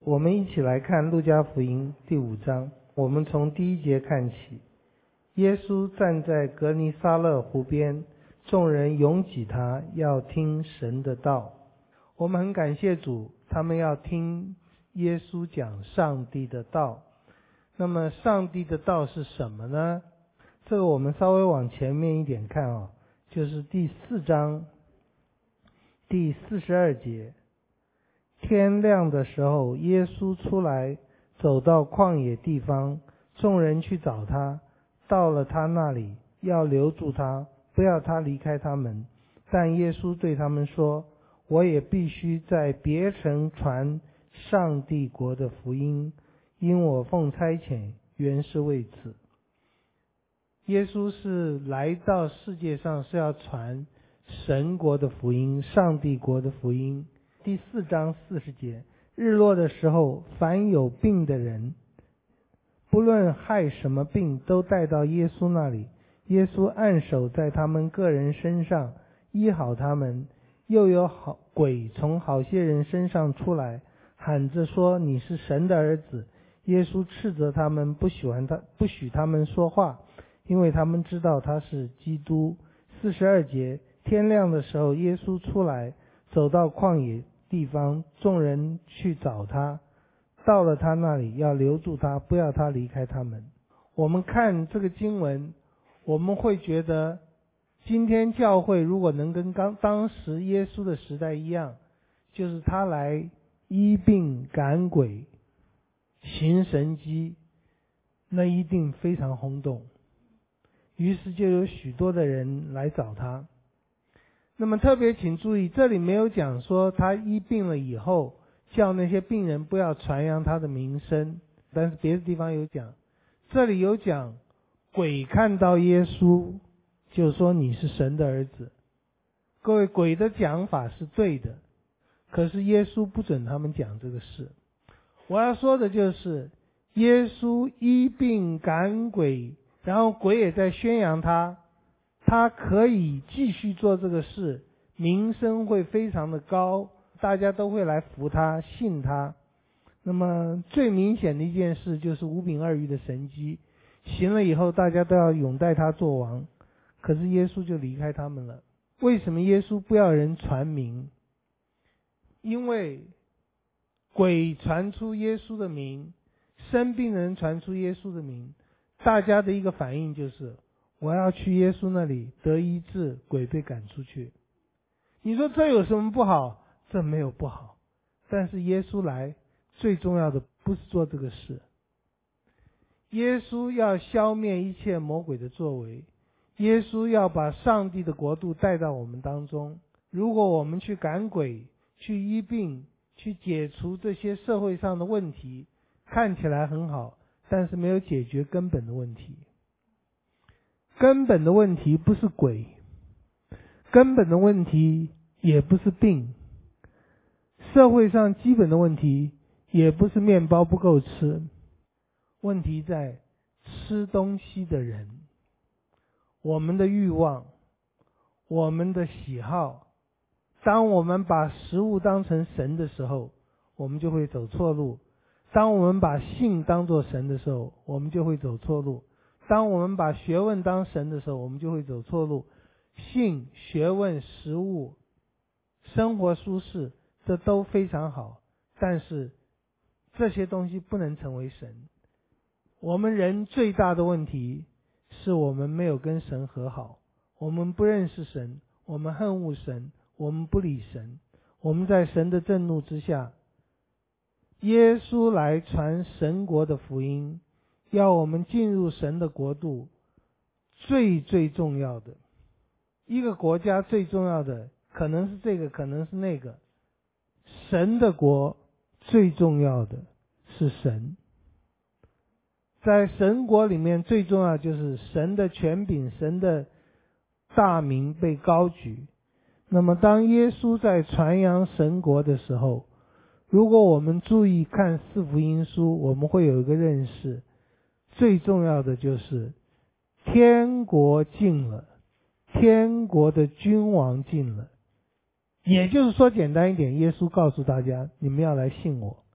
我们一起来看路加福音第5章，我们从第1节看起。耶稣站在革尼撒勒湖边，众人拥挤他，要听神的道。我们很感谢主，他们要听耶稣讲上帝的道。那么上帝的道是什么呢？这个我们稍微往前面一点看就是第4章第42节。天亮的时候，耶稣出来，走到旷野地方，众人去找他，到了他那里，要留住他，不要他离开他们。但耶稣对他们说，我也必须在别城传上帝国的福音，因我奉差遣，原是为此。耶稣是来到世界上是要传神国的福音，上帝国的福音。第4章40节，日落的时候，凡有病的人，不论害什么病，都带到耶稣那里。耶稣按手在他们个人身上，医好他们。又有鬼从好些人身上出来，喊着说，你是神的儿子。耶稣斥责他们，不许他们说话，因为他们知道他是基督。42节，天亮的时候，耶稣出来，走到旷野地方，众人去找他，到了他那里，要留住他，不要他离开他们。我们看这个经文，我们会觉得今天教会如果能跟当时耶稣的时代一样，就是他来医病赶鬼行神迹，那一定非常轰动，于是就有许多的人来找他。那么特别请注意，这里没有讲说他医病了以后叫那些病人不要传扬他的名声，但是别的地方有讲。这里有讲鬼看到耶稣就说你是神的儿子。各位，鬼的讲法是对的，可是耶稣不准他们讲这个事。我要说的就是耶稣医病赶鬼，然后鬼也在宣扬他可以继续做这个事，名声会非常的高，大家都会来服他信他。那么最明显的一件事就是5饼2鱼的神迹行了以后，大家都要拥戴他做王，可是耶稣就离开他们了。为什么耶稣不要人传名？因为鬼传出耶稣的名，生病的人传出耶稣的名，大家的一个反应就是我要去耶稣那里得医治，鬼被赶出去。你说这有什么不好？这没有不好，但是耶稣来最重要的不是做这个事。耶稣要消灭一切魔鬼的作为，耶稣要把上帝的国度带到我们当中。如果我们去赶鬼，去医病，去解除这些社会上的问题，看起来很好，但是没有解决根本的问题。根本的问题不是鬼，根本的问题也不是病，社会上基本的问题也不是面包不够吃，问题在吃东西的人，我们的欲望，我们的喜好。当我们把食物当成神的时候，我们就会走错路；当我们把性当作神的时候，我们就会走错路；当我们把学问当神的时候，我们就会走错路。性、学问、食物、生活舒适，这都非常好，但是这些东西不能成为神。我们人最大的问题是我们没有跟神和好，我们不认识神，我们恨恶神，我们不理神，我们在神的震怒之下。耶稣来传神国的福音，要我们进入神的国度，最重要的一个国家，最重要的可能是这个，可能是那个。神的国最重要的是神。在神国里面最重要就是神的权柄，神的大名被高举。那么当耶稣在传扬神国的时候，如果我们注意看4福音书，我们会有一个认识，最重要的就是天国近了，天国的君王近了。也就是说，简单一点，耶稣告诉大家，你们要来信我。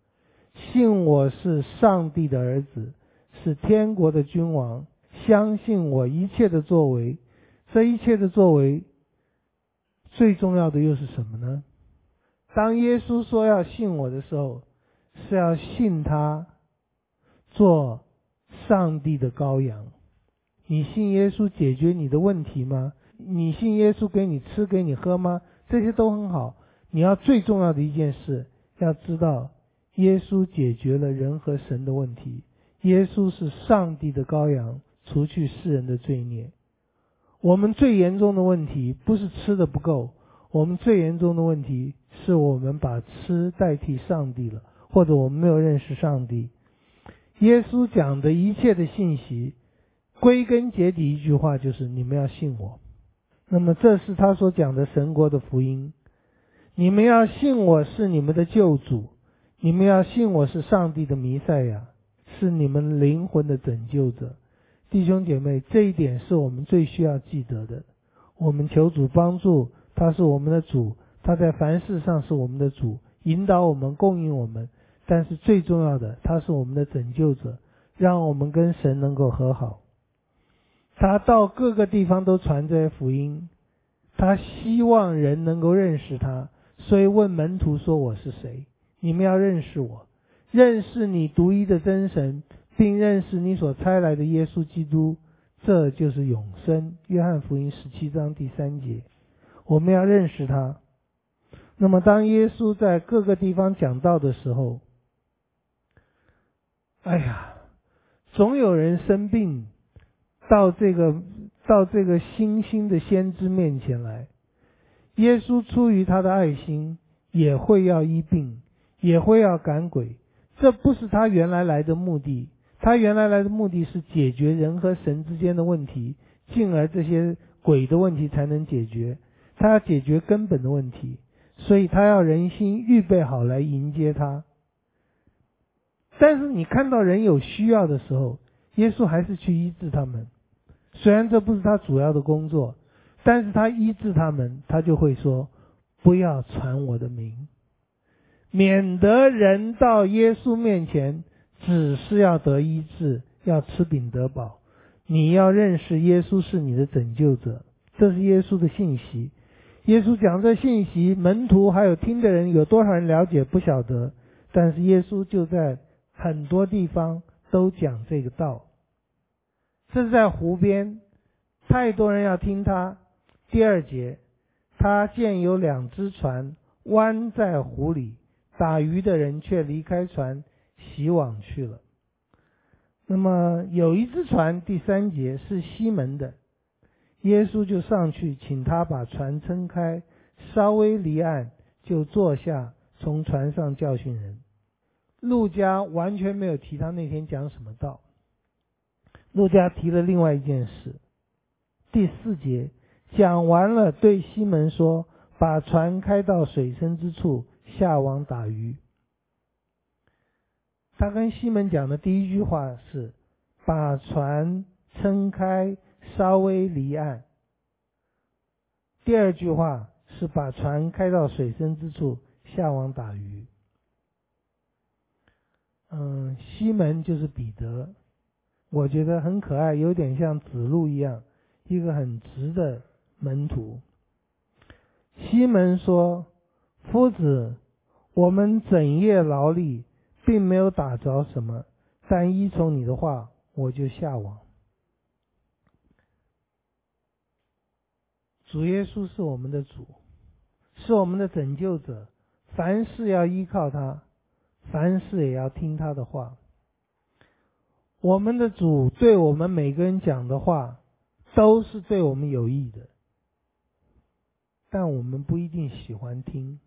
信我是上帝的儿子，是天国的君王，相信我一切的作为。这一切的作为最重要的又是什么呢？当耶稣说要信我的时候，是要信他做上帝的羔羊。你信耶稣解决你的问题吗？你信耶稣给你吃给你喝吗？这些都很好。你要最重要的一件事，要知道耶稣解决了人和神的问题。耶稣是上帝的羔羊，除去世人的罪孽。我们最严重的问题不是吃的不够，我们最严重的问题是我们把吃代替上帝了，或者我们没有认识上帝。耶稣讲的一切的信息，归根结底一句话就是你们要信我。那么这是他所讲的神国的福音。你们要信我是你们的救主，你们要信我是上帝的弥赛亚，是你们灵魂的拯救者。弟兄姐妹，这一点是我们最需要记得的。我们求主帮助，他是我们的主，他在凡事上是我们的主，引导我们，供应我们。但是最重要的，他是我们的拯救者，让我们跟神能够和好。他到各个地方都传这些福音，他希望人能够认识他，所以问门徒说我是谁？你们要认识我，认识你独一的真神，并认识你所差来的耶稣基督，这就是永生。约翰福音17章第3节，我们要认识他。那么当耶稣在各个地方讲道的时候，总有人生病到这个新兴的先知面前来。耶稣出于他的爱心，也会要医病，也会要赶鬼。这不是他原来来的目的，他原来来的目的是解决人和神之间的问题，进而这些鬼的问题才能解决。他要解决根本的问题，所以他要人心预备好来迎接他。但是你看到人有需要的时候，耶稣还是去医治他们。虽然这不是他主要的工作，但是他医治他们，他就会说，不要传我的名，免得人到耶稣面前只是要得医治，要吃饼得饱。你要认识耶稣是你的拯救者，这是耶稣的信息。耶稣讲这信息，门徒还有听的人有多少人了解不晓得，但是耶稣就在很多地方都讲这个道。这是在湖边，太多人要听他。第2节，他见有2只船弯在湖里，打鱼的人却离开船洗网去了。那么有一只船，第3节是西门的，耶稣就上去请他把船撑开，稍微离岸，就坐下，从船上教训人。路加完全没有提他那天讲什么道，路加提了另外一件事。第4节讲完了，对西门说，把船开到水深之处，下网打鱼。他跟西门讲的第一句话是把船撑开，稍微离岸。第2句话是把船开到水深之处，下网打鱼。西门就是彼得，我觉得很可爱，有点像子路一样，一个很直的门徒。西门说，夫子，我们整夜劳力，并没有打着什么，但依从你的话，我就下网。主耶稣是我们的主，是我们的拯救者，凡事要依靠他，凡事也要听他的话。我们的主对我们每个人讲的话都是对我们有益的，但我们不一定喜欢听。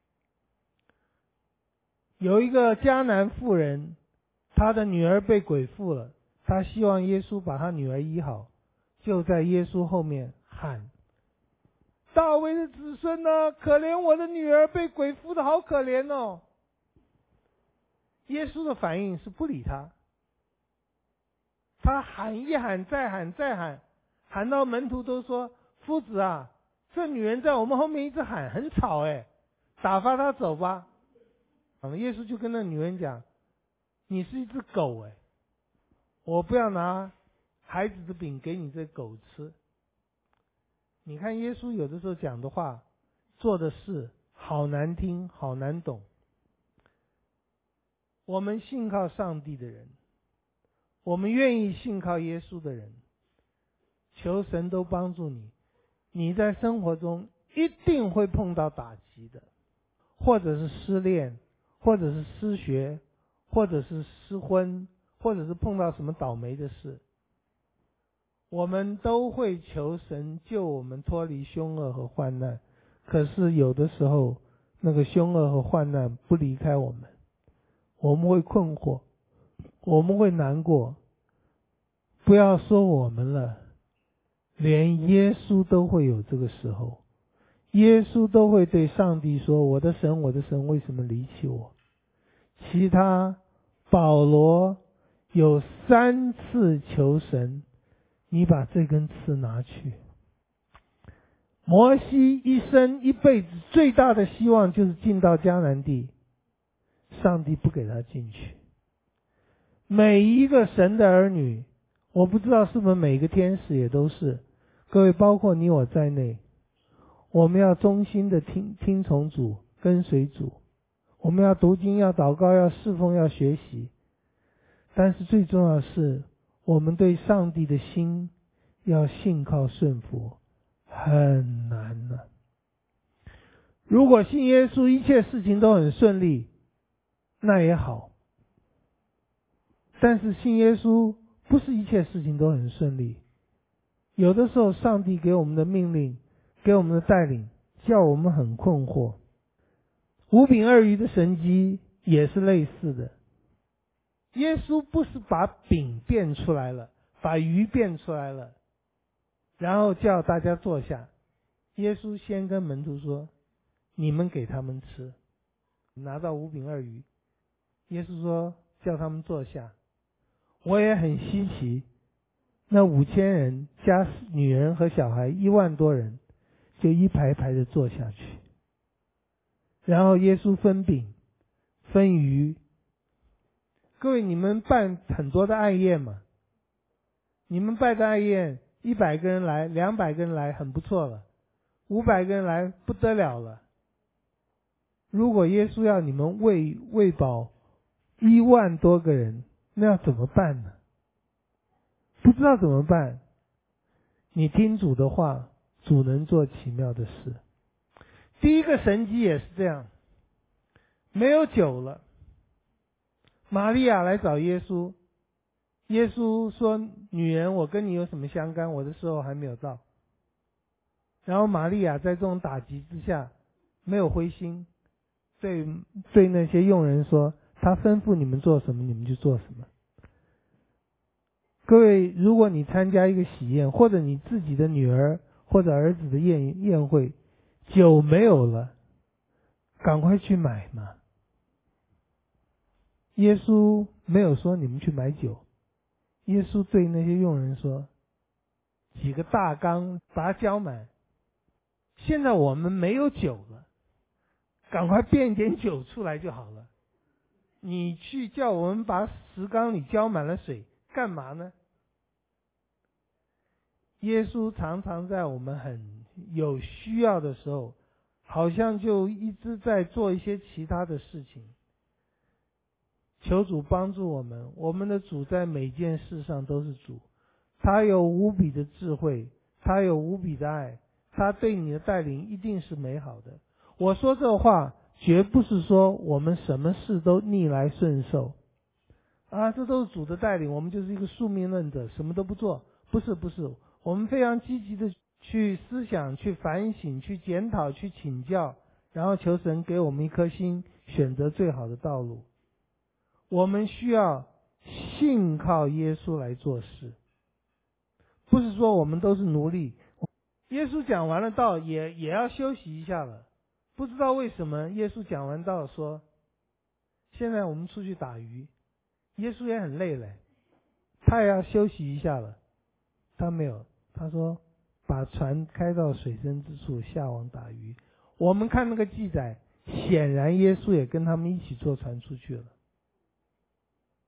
有一个迦南妇人，她的女儿被鬼附了，她希望耶稣把她女儿医好，就在耶稣后面喊，大卫的子孙呢？可怜我的女儿被鬼附的好可怜哦。耶稣的反应是不理他，他喊一喊再喊再喊，喊到门徒都说，夫子啊，这女人在我们后面一直喊，很吵打发她走吧。耶稣就跟那女人讲， 你是一只狗我不要拿孩子的饼给你这狗吃。你看耶稣有的时候讲的话做的事好难听好难懂。我们信靠上帝的人，我们愿意信靠耶稣的人，求神都帮助你。你在生活中一定会碰到打击的，或者是失恋，或者是失学，或者是失婚，或者是碰到什么倒霉的事，我们都会求神救我们脱离凶恶和患难。可是有的时候那个凶恶和患难不离开我们，我们会困惑，我们会难过。不要说我们了，连耶稣都会有这个时候。耶稣都会对上帝说，我的神，我的神，为什么离弃我？其他保罗有3次求神，你把这根刺拿去。摩西一生一辈子最大的希望就是进到迦南地，上帝不给他进去。每一个神的儿女，我不知道是不是每个天使也都是，各位包括你我在内，我们要忠心的听从主，跟随主，我们要读经，要祷告，要侍奉，要学习。但是最重要的是，我们对上帝的心要信靠顺服，很难的。如果信耶稣一切事情都很顺利，那也好。但是信耶稣不是一切事情都很顺利，有的时候上帝给我们的命令，给我们的带领，叫我们很困惑。5饼2鱼的神迹也是类似的。耶稣不是把饼变出来了，把鱼变出来了，然后叫大家坐下。耶稣先跟门徒说，你们给他们吃。拿到5饼2鱼，耶稣说叫他们坐下。我也很稀奇，那5000人加女人和小孩1万多人，就一排排的坐下去。然后耶稣分饼分鱼。各位，你们办很多的爱宴嘛？你们办的爱宴100个人来，200个人来很不错了，500个人来不得了了。如果耶稣要你们喂饱1万多个人，那要怎么办呢？不知道怎么办。你听主的话，主能做奇妙的事。第一个神迹也是这样，没有酒了，玛利亚来找耶稣，耶稣说，女人，我跟你有什么相干？我的时候还没有到。然后玛利亚在这种打击之下没有灰心，对那些佣人说，他吩咐你们做什么你们就做什么。各位，如果你参加一个喜宴，或者你自己的女儿或者儿子的宴会，酒没有了，赶快去买嘛。耶稣没有说你们去买酒，耶稣对那些佣人说，几个大缸把它浇满。现在我们没有酒了，赶快变一点酒出来就好了。你去叫我们把10缸里浇满了水干嘛呢？耶稣常常在我们很有需要的时候，好像就一直在做一些其他的事情。求主帮助我们，我们的主在每件事上都是主，他有无比的智慧，他有无比的爱，他对你的带领一定是美好的。我说这话绝不是说我们什么事都逆来顺受啊，这都是主的带领，我们就是一个宿命论者，什么都不做。不是，我们非常积极的去思想，去反省，去检讨，去请教，然后求神给我们一颗心，选择最好的道路。我们需要信靠耶稣来做事，不是说我们都是奴隶。耶稣讲完了道也要休息一下了。不知道为什么耶稣讲完道说，现在我们出去打鱼。耶稣也很累了，他也要休息一下了。他没有，他说把船开到水深之处，下网打鱼。我们看那个记载，显然耶稣也跟他们一起坐船出去了。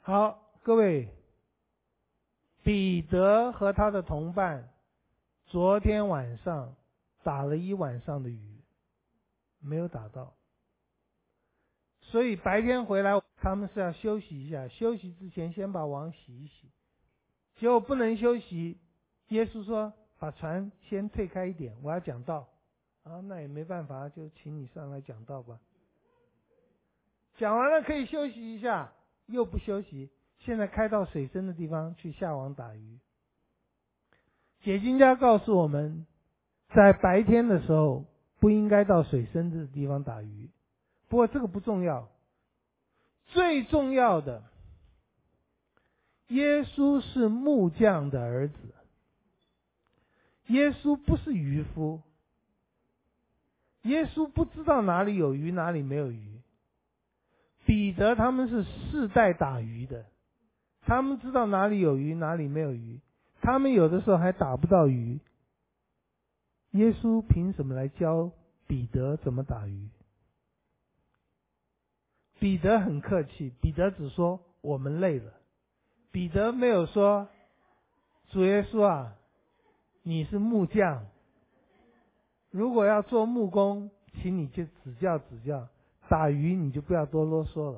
好，各位，彼得和他的同伴昨天晚上打了一晚上的鱼，没有打到，所以白天回来他们是要休息一下，休息之前先把网洗一洗。结果不能休息，耶稣说把船先退开一点，我要讲道。那也没办法，就请你上来讲道吧。讲完了可以休息一下，又不休息，现在开到水深的地方去下网打鱼。解经家告诉我们，在白天的时候不应该到水深的地方打鱼。不过这个不重要，最重要的，耶稣是木匠的儿子，耶稣不是渔夫，耶稣不知道哪里有鱼哪里没有鱼。彼得他们是世代打鱼的，他们知道哪里有鱼哪里没有鱼，他们有的时候还打不到鱼。耶稣凭什么来教彼得怎么打鱼？彼得很客气，彼得只说我们累了，彼得没有说主耶稣啊，你是木匠，如果要做木工，请你去指教指教，打鱼你就不要多啰嗦了。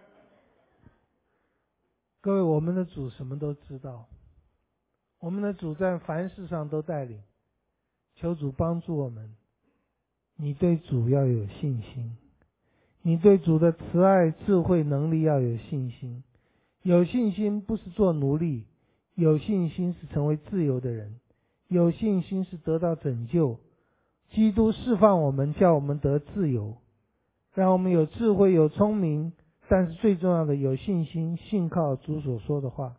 各位，我们的主什么都知道，我们的主在凡事上都带领，求主帮助我们。你对主要有信心，你对主的慈爱、智慧、能力要有信心。有信心不是做奴隶，有信心是成为自由的人，有信心是得到拯救。基督释放我们，叫我们得自由，让我们有智慧、有聪明，但是最重要的有信心，信靠主所说的话。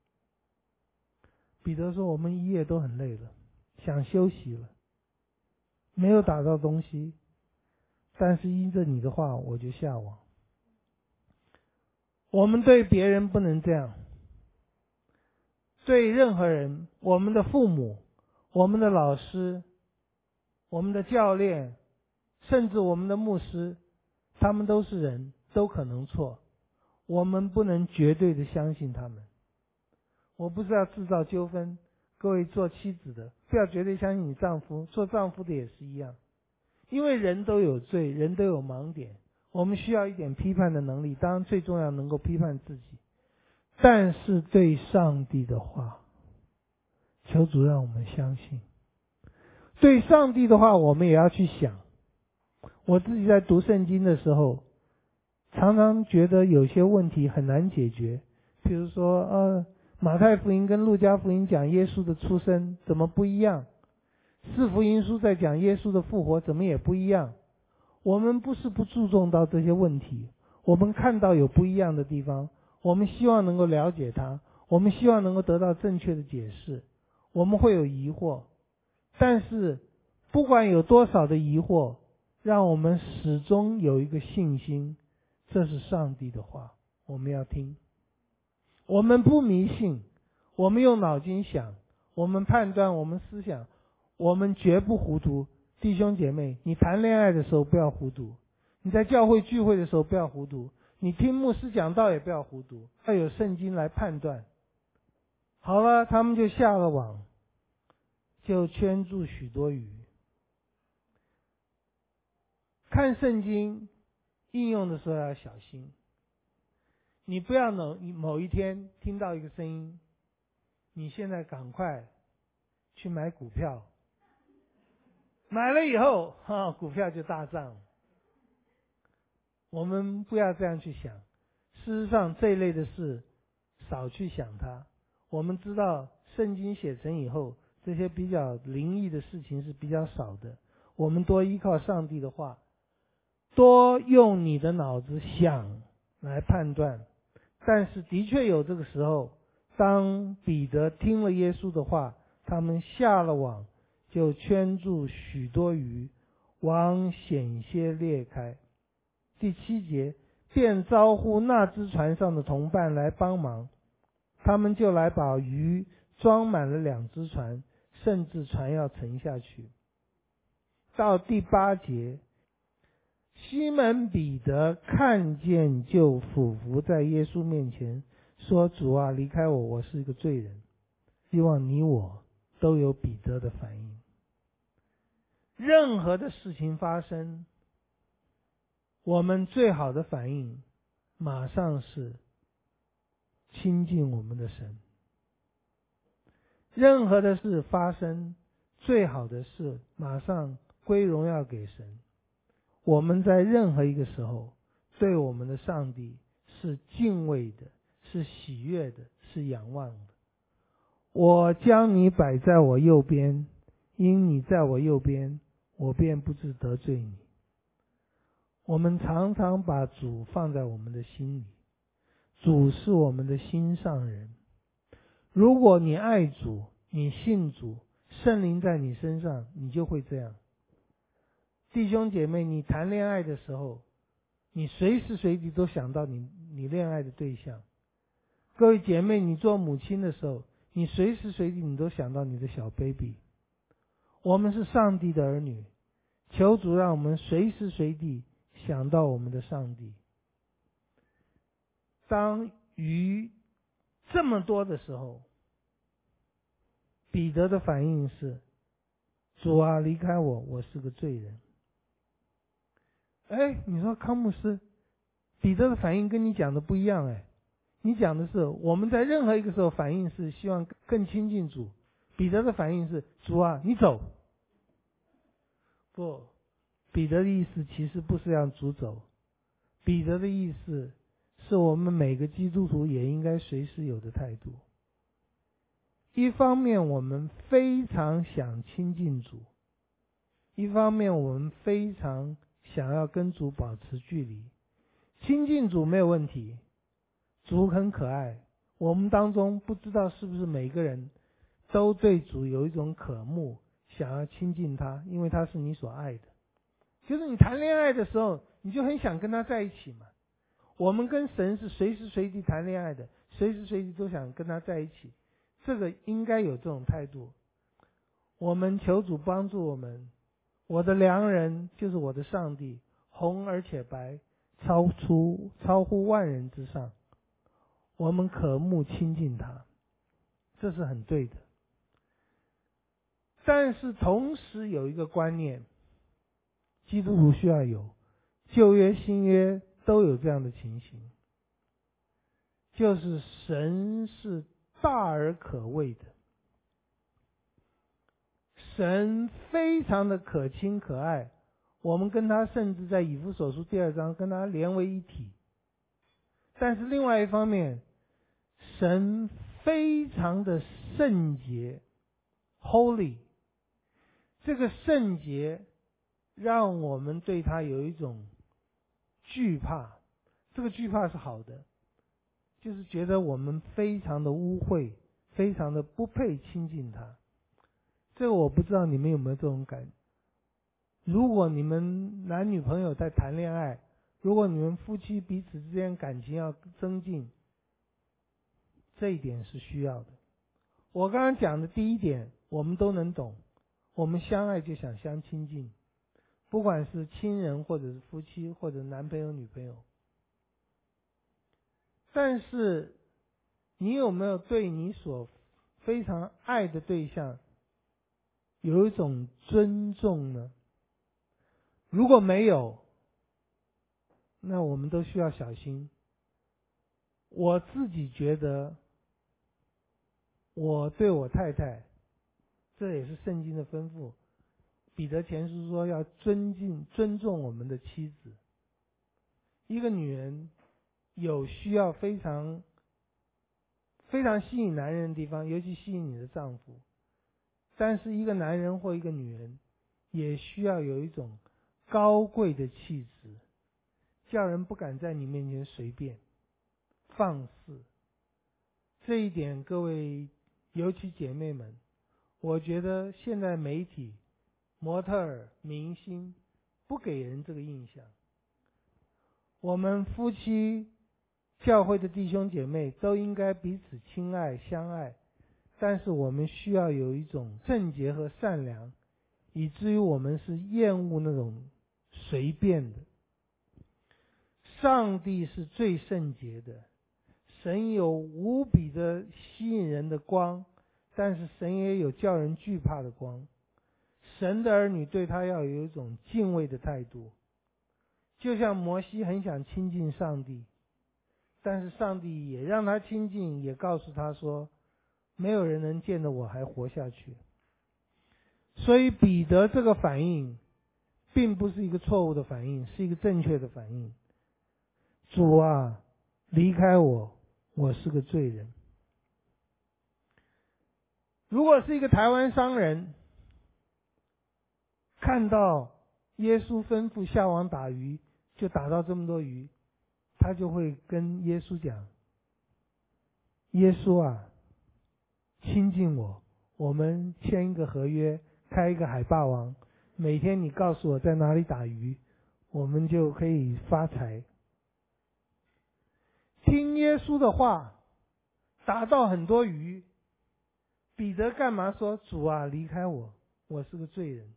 彼得说，我们一夜都很累了，想休息了，没有打到东西，但是依着你的话我就下网。我们对别人不能这样，对任何人，我们的父母，我们的老师，我们的教练，甚至我们的牧师，他们都是人，都可能错，我们不能绝对的相信他们。我不是要制造纠纷，各位做妻子的不要绝对相信你丈夫，做丈夫的也是一样，因为人都有罪，人都有盲点，我们需要一点批判的能力，当然最重要能够批判自己。但是对上帝的话，求主让我们相信。对上帝的话我们也要去想。我自己在读圣经的时候，常常觉得有些问题很难解决，比如说马太福音跟路加福音讲耶稣的出生怎么不一样，四福音书在讲耶稣的复活怎么也不一样。我们不是不注重到这些问题，我们看到有不一样的地方，我们希望能够了解它，我们希望能够得到正确的解释，我们会有疑惑，但是不管有多少的疑惑，让我们始终有一个信心，这是上帝的话，我们要听。我们不迷信，我们用脑筋想，我们判断，我们思想，我们绝不糊涂。弟兄姐妹，你谈恋爱的时候不要糊涂，你在教会聚会的时候不要糊涂，你听牧师讲道也不要糊涂，要有圣经来判断。好了，他们就下了网，就圈住许多鱼。看圣经应用的时候要小心，你不要某一天听到一个声音，你现在赶快去买股票，买了以后股票就大涨。我们不要这样去想，事实上这一类的事少去想它。我们知道圣经写成以后，这些比较灵异的事情是比较少的，我们多依靠上帝的话，多用你的脑子想来判断。但是的确有这个时候，当彼得听了耶稣的话，他们下了网，就圈住许多鱼，网险些裂开。第7节，便招呼那只船上的同伴来帮忙，他们就来把鱼装满了2只船，甚至船要沉下去。到第8节，西门彼得看见就俯伏在耶稣面前， 说主啊，离开我，我是一个罪人。希望你我都有彼得的反应。任何的事情发生，我们最好的反应马上是亲近我们的神。任何的事发生，最好的是马上归荣耀给神。我们在任何一个时候对我们的上帝是敬畏的，是喜悦的，是仰望的。我将你摆在我右边，因你在我右边，我便不致得罪你。我们常常把主放在我们的心里，主是我们的心上人。如果你爱主，你信主，圣灵在你身上，你就会这样。弟兄姐妹，你谈恋爱的时候，你随时随地都想到你恋爱的对象。各位姐妹，你做母亲的时候，你随时随地你都想到你的小 baby。我们是上帝的儿女，求主让我们随时随地想到我们的上帝。当鱼这么多的时候，彼得的反应是：主啊，离开我，我是个罪人。你说康牧师，彼得的反应跟你讲的不一样。你讲的是我们在任何一个时候反应是希望更亲近主，彼得的反应是：主啊，你走。不，彼得的意思其实不是让主走，彼得的意思是我们每个基督徒也应该随时有的态度。一方面我们非常想亲近主，一方面我们非常想要跟主保持距离。亲近主没有问题，主很可爱，我们当中不知道是不是每个人都对主有一种渴慕，想要亲近他，因为他是你所爱的。就是你谈恋爱的时候，你就很想跟他在一起嘛。我们跟神是随时随地谈恋爱的，随时随地都想跟他在一起，这个应该有这种态度。我们求主帮助我们，我的良人就是我的上帝，红而且白，超乎万人之上。我们渴慕亲近他，这是很对的。但是同时有一个观念，基督徒需要有，旧约新约都有这样的情形，就是神是大而可畏的，神非常的可亲可爱，我们跟他甚至在以弗所书2章跟他连为一体。但是另外一方面，神非常的圣洁 holy， 这个圣洁让我们对他有一种惧怕，这个惧怕是好的，就是觉得我们非常的污秽，非常的不配亲近他。这个我不知道你们有没有这种感觉。如果你们男女朋友在谈恋爱，如果你们夫妻彼此之间感情要增进，这一点是需要的。我刚刚讲的第一点我们都能懂，我们相爱就想相亲近，不管是亲人或者是夫妻或者男朋友女朋友。但是你有没有对你所非常爱的对象有一种尊重呢？如果没有，那我们都需要小心。我自己觉得，我对我太太，这也是圣经的吩咐，彼得前书说要尊重我们的妻子。一个女人有需要非常吸引男人的地方，尤其吸引你的丈夫。但是一个男人或一个女人也需要有一种高贵的气质，叫人不敢在你面前随便放肆。这一点各位尤其姐妹们，我觉得现在媒体模特儿明星不给人这个印象。我们夫妻教会的弟兄姐妹都应该彼此亲爱相爱，但是我们需要有一种圣洁和善良，以至于我们是厌恶那种随便的。上帝是最圣洁的， 神有无比的吸引人的光，但是神也有叫人惧怕的光。神的儿女对他要有一种敬畏的态度，就像摩西很想亲近上帝，但是上帝也让他亲近，也告诉他说，没有人能见得我还活下去。所以彼得这个反应并不是一个错误的反应，是一个正确的反应。主啊，离开我，我是个罪人。如果是一个台湾商人，看到耶稣吩咐下网打鱼，就打到这么多鱼，他就会跟耶稣讲，耶稣啊，亲近我，我们签一个合约，开一个海霸王，每天你告诉我在哪里打鱼，我们就可以发财。听耶稣的话，打到很多鱼，彼得干嘛说，主啊，离开我，我是个罪人。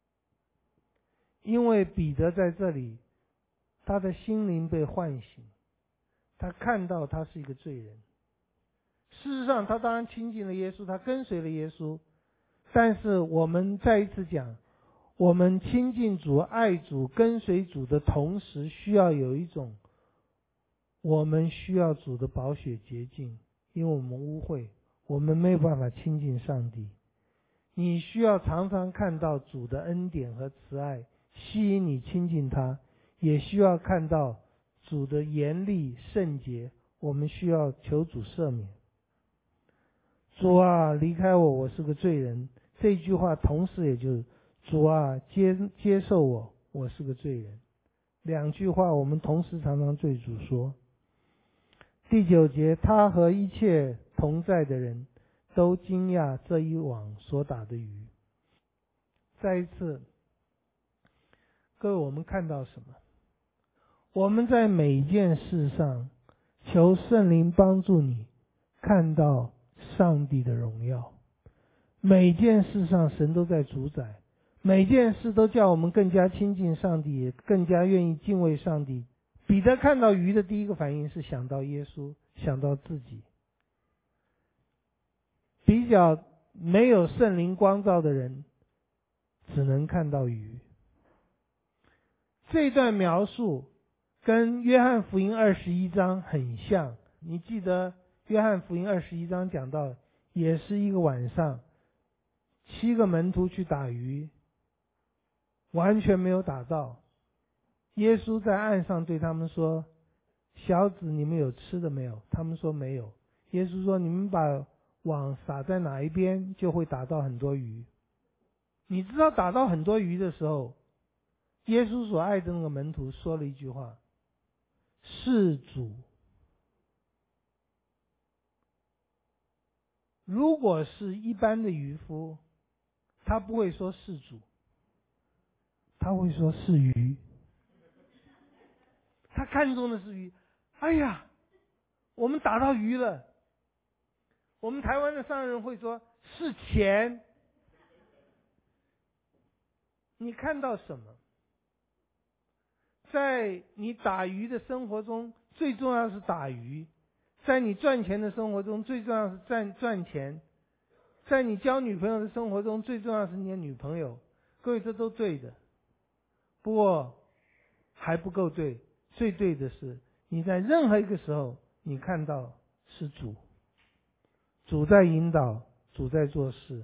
因为彼得在这里，他的心灵被唤醒，他看到他是一个罪人。事实上他当然亲近了耶稣，他跟随了耶稣，但是我们再一次讲，我们亲近主、爱主、跟随主的同时，需要有一种我们需要主的宝血洁净，因为我们污秽，我们没有办法亲近上帝。你需要常常看到主的恩典和慈爱吸引你亲近他，也需要看到主的严厉圣洁，我们需要求主赦免。主啊，离开我，我是个罪人。这句话同时也就是主啊，接受我，我是个罪人。两句话我们同时常常对主说。第9节，他和一切同在的人都惊讶这一网所打的鱼。再一次，各位，我们看到什么？我们在每一件事上求圣灵帮助你看到上帝的荣耀。每件事上神都在主宰，每件事都叫我们更加亲近上帝，也更加愿意敬畏上帝。彼得看到鱼的第一个反应是想到耶稣，想到自己。比较没有圣灵光照的人只能看到鱼。这段描述跟约翰福音21章很像，你记得约翰福音21章讲到，也是一个晚上，7个门徒去打鱼，完全没有打到。耶稣在岸上对他们说，小子，你们有吃的没有？他们说没有。耶稣说，你们把网撒在哪一边，就会打到很多鱼。你知道打到很多鱼的时候，耶稣所爱的那个门徒说了一句话，是主。如果是一般的渔夫，他不会说是主，他会说是鱼。他看中的是鱼。哎呀，我们打到鱼了。我们台湾的商人会说是钱。你看到什么？在你打鱼的生活中，最重要是打鱼；在你赚钱的生活中，最重要是赚钱；在你交女朋友的生活中，最重要是你的女朋友。各位，这都对的，不过还不够对。最对的是，你在任何一个时候，你看到是主，主在引导，主在做事。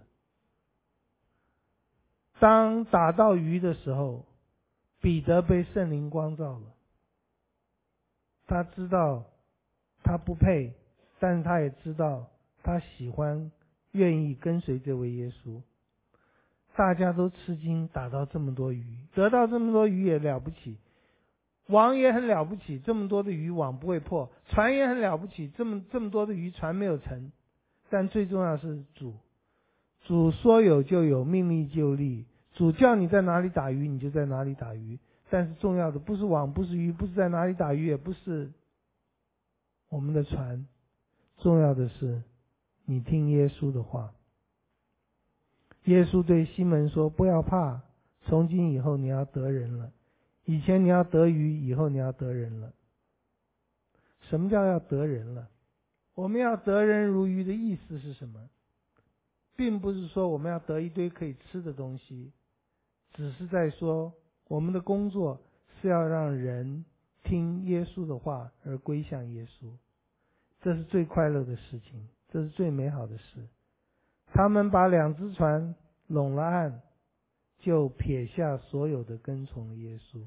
当打到鱼的时候，彼得被圣灵光照了。他知道他不配，但是他也知道他喜欢，愿意跟随这位耶稣。大家都吃惊，打到这么多鱼，得到这么多鱼也了不起，网也很了不起，这么多的鱼网不会破，船也很了不起，这么多的鱼船没有沉。但最重要是主说有就有，命立就立。主叫你在哪里打鱼，你就在哪里打鱼。但是重要的不是网，不是鱼，不是在哪里打鱼，也不是我们的船，重要的是你听耶稣的话。耶稣对西门说，不要怕，从今以后你要得人了。以前你要得鱼，以后你要得人了。什么叫要得人了？ 我们要得人如鱼的意思是什么？并不是说我们要得一堆可以吃的东西，只是在说我们的工作是要让人听耶稣的话而归向耶稣。这是最快乐的事情，这是最美好的事。他们把2只船拢了岸，就撇下所有的跟从耶稣。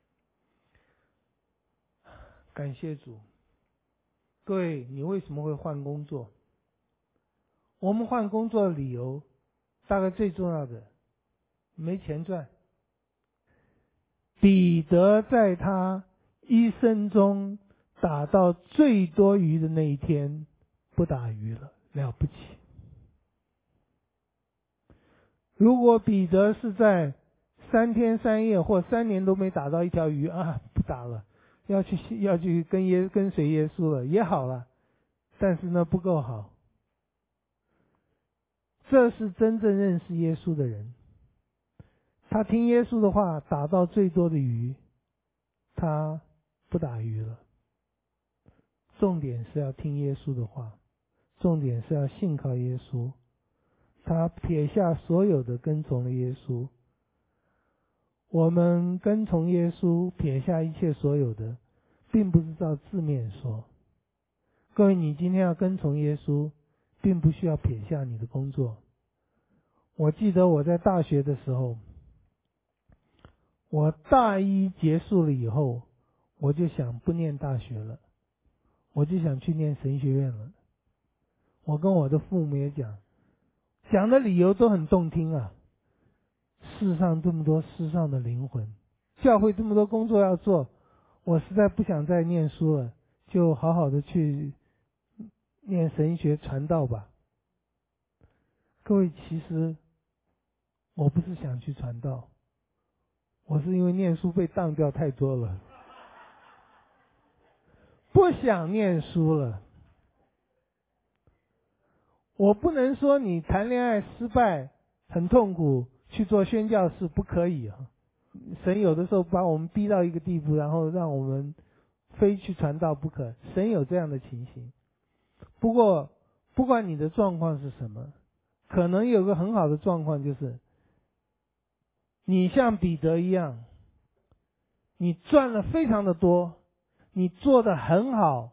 感谢主。各位，你为什么会换工作？我们换工作的理由大概最重要的，没钱赚。彼得在他一生中打到最多鱼的那一天不打鱼了，了不起。如果彼得是在3天3夜或3年都没打到一条鱼啊，不打了，要去跟随耶稣了也好了，但是呢不够好。这是真正认识耶稣的人，他听耶稣的话，打到最多的鱼，他不打鱼了。重点是要听耶稣的话，重点是要信靠耶稣。他撇下所有的跟从了耶稣。我们跟从耶稣，撇下一切所有的，并不是照字面说。各位，你今天要跟从耶稣，并不需要撇下你的工作。我记得我在大学的时候，我大一结束了以后，我就想不念大学了，我就想去念神学院了。我跟我的父母也讲的理由都很动听啊。世上这么多世上的灵魂，教会这么多工作要做，我实在不想再念书了，就好好的去念神学传道吧。各位，其实我不是想去传道，我是因为念书被当掉太多了，不想念书了。我不能说你谈恋爱失败很痛苦去做宣教士不可以啊。神有的时候把我们逼到一个地步，然后让我们非去传道不可，神有这样的情形。不过不管你的状况是什么，可能有个很好的状况，就是你像彼得一样，你赚了非常的多，你做得很好，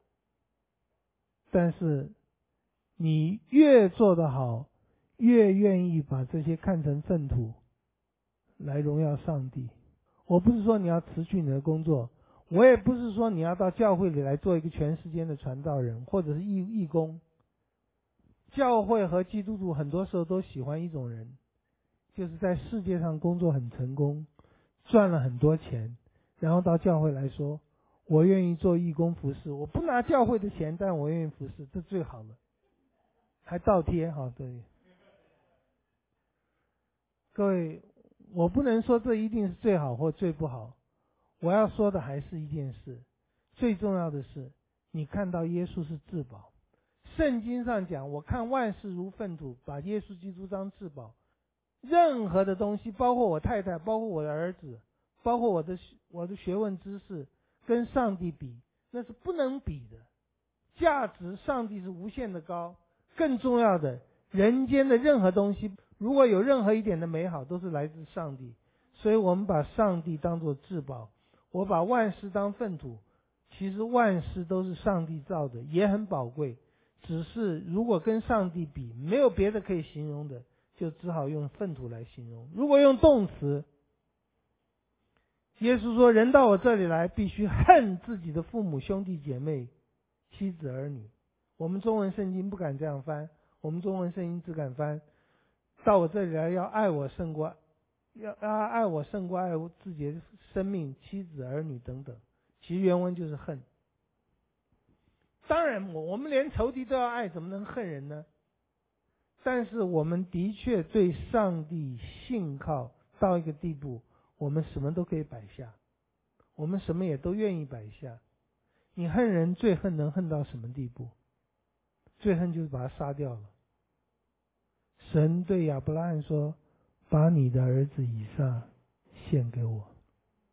但是你越做得好，越愿意把这些看成粪土来荣耀上帝。我不是说你要辞去你的工作，我也不是说你要到教会里来做一个全时间的传道人或者是义工。教会和基督徒很多时候都喜欢一种人，就是在世界上工作很成功，赚了很多钱，然后到教会来说，我愿意做义工服侍，我不拿教会的钱，但我愿意服侍，这最好了，还倒贴哈。对，各位，我不能说这一定是最好或最不好，我要说的还是一件事，最重要的是你看到耶稣是至宝。圣经上讲，我看万事如粪土，把耶稣基督当至宝。任何的东西，包括我太太，包括我的儿子，包括我的学问知识，跟上帝比，那是不能比的。价值，上帝是无限的高。更重要的，人间的任何东西，如果有任何一点的美好，都是来自上帝。所以我们把上帝当作至宝，我把万事当粪土。其实万事都是上帝造的，也很宝贵。只是如果跟上帝比，没有别的可以形容的，就只好用粪土来形容。如果用动词，耶稣说，人到我这里来，必须恨自己的父母、兄弟姐妹、妻子儿女。我们中文圣经不敢这样翻，我们中文圣经只敢翻，到我这里来要爱我胜过爱我自己的生命、妻子儿女等等。其实原文就是恨。当然我们连仇敌都要爱，怎么能恨人呢？但是我们的确对上帝信靠到一个地步，我们什么都可以摆下，我们什么也都愿意摆下。你恨人，最恨能恨到什么地步？最恨就是把他杀掉了。神对亚伯拉罕说，把你的儿子以撒献给我。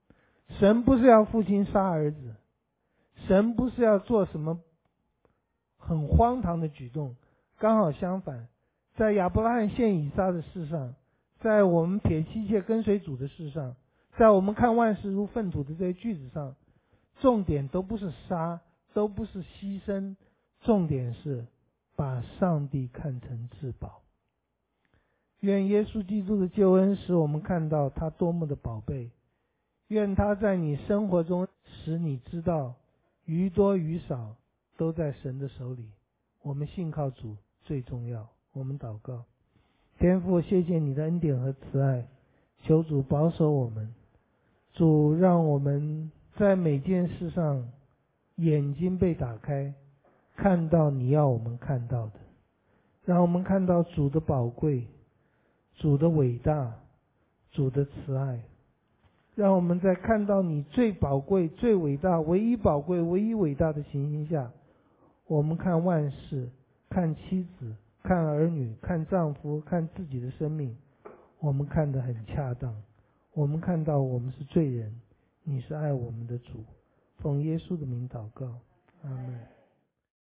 神不是要父亲杀儿子，神不是要做什么很荒唐的举动。刚好相反，在亚伯拉罕献以撒的事上，在我们撇弃一切跟随主的事上，在我们看万事如粪土的这些句子上，重点都不是杀，都不是牺牲，重点是把上帝看成至宝。愿耶稣基督的救恩使我们看到他多么的宝贝，愿他在你生活中使你知道鱼多鱼少都在神的手里。我们信靠主最重要。我们祷告。天父，谢谢你的恩典和慈爱，求主保守我们。主，让我们在每件事上眼睛被打开，看到你要我们看到的，让我们看到主的宝贵，主的伟大，主的慈爱。让我们在看到你最宝贵、最伟大、唯一宝贵、唯一伟大的情形下，我们看万事，看妻子，看儿女，看丈夫，看自己的生命，我们看得很恰当。我们看到我们是罪人，你是爱我们的主。奉耶稣的名祷告，阿们。